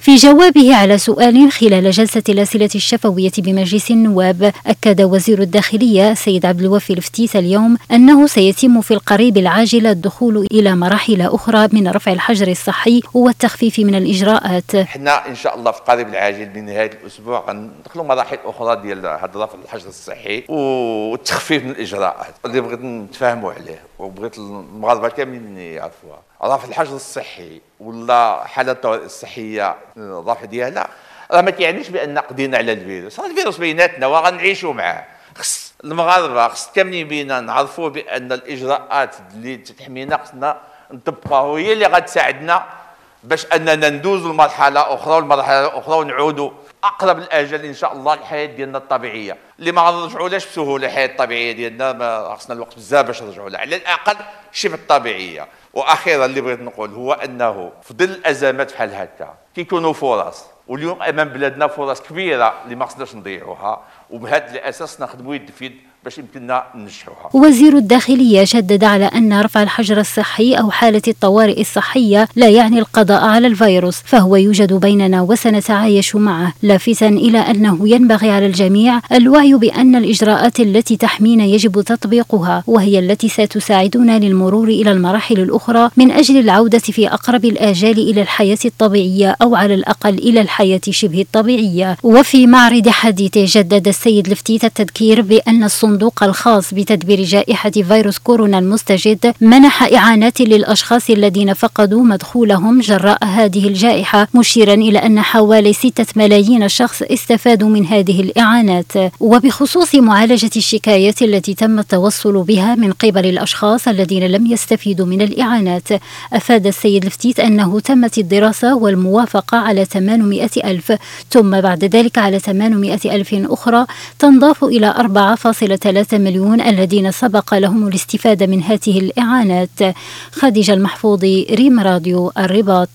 في جوابه على سؤال خلال جلسة الأسئلة الشفوية بمجلس النواب، أكد وزير الداخلية السيد عبد الوفي الفتيت اليوم أنه سيتم في القريب العاجل الدخول إلى مراحل أخرى من رفع الحجر الصحي والتخفيف من الإجراءات. احنا إن شاء الله في القريب العاجل بنهاية الأسبوع غندخلوا مراحل أخرى ديال هذا رفع الحجر الصحي والتخفيف من الإجراءات اللي بغيت نتفاهموا عليه وبغيت المغاربة كاملين يعرفوها. رفع الحجر الصحي ولا حالة الطوارئ الصحية الرفع ديالها راه ما كيعنيش بأن قضينا على الفيروس، راه الفيروس بيناتنا وغنعيشوا معاه. خص المغاربة كاملين بينا نعرفوا بأن الإجراءات اللي تحمينا خصنا نطبقها، وهي اللي غتساعدنا باش اننا ندوزوا لمرحله اخرى والمرحله الاخرى ونعودوا اقرب الاجل ان شاء الله للحياه ديالنا الطبيعيه اللي ما غنرجعولهاش بسهوله. الحياه الطبيعيه ديالنا خصنا الوقت بزاف باش نرجعوا لها، على الاقل شبه الطبيعيه. واخيرا اللي بغيت نقول هو انه في ظل الازمات بحال هكا كيكونوا فرص، واليوم امام بلادنا فرص كبيره اللي ما خصناش نضيعوها، وبهذا الاساس نخدموا يد في يد باش يمكننا ننجحوها. وزير الداخلية شدد على أن رفع الحجر الصحي أو حالة الطوارئ الصحية لا يعني القضاء على الفيروس، فهو يوجد بيننا وسنتعايش معه، لافتا إلى أنه ينبغي على الجميع الوعي بأن الإجراءات التي تحمينا يجب تطبيقها، وهي التي ستساعدنا للمرور إلى المراحل الأخرى من أجل العودة في أقرب الآجال إلى الحياة الطبيعية، أو على الأقل إلى الحياة شبه الطبيعية. وفي معرض حديثه جدد السيد الفتيت التذكير بأن الصندوق الخاص بتدبير جائحة فيروس كورونا المستجد منح إعانات للأشخاص الذين فقدوا مدخولهم جراء هذه الجائحة، مشيرا إلى أن حوالي 6 ملايين شخص استفادوا من هذه الإعانات. وبخصوص معالجة الشكايات التي تم التوصل بها من قبل الأشخاص الذين لم يستفيدوا من الإعانات، أفاد السيد الفتيت أنه تمت الدراسة والموافقة على 800 ألف، ثم بعد ذلك على 800 ألف أخرى تنضاف إلى 4.3 مليون الذين سبق لهم الاستفادة من هذه الإعانات. خديجة المحفوظي، ريم راديو الرباط.